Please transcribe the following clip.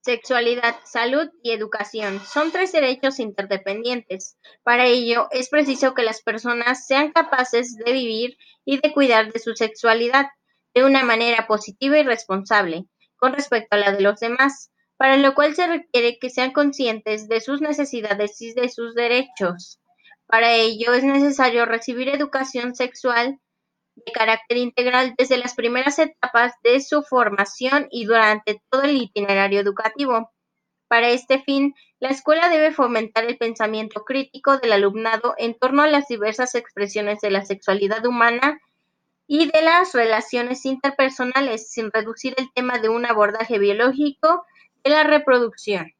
Sexualidad, salud y educación son tres derechos interdependientes. Para ello, es preciso que las personas sean capaces de vivir y de cuidar de su sexualidad de una manera positiva y responsable con respecto a la de los demás, para lo cual se requiere que sean conscientes de sus necesidades y de sus derechos. Para ello, es necesario recibir educación sexual de carácter integral desde las primeras etapas de su formación y durante todo el itinerario educativo. Para este fin, la escuela debe fomentar el pensamiento crítico del alumnado en torno a las diversas expresiones de la sexualidad humana y de las relaciones interpersonales, sin reducir el tema de un abordaje biológico de la reproducción.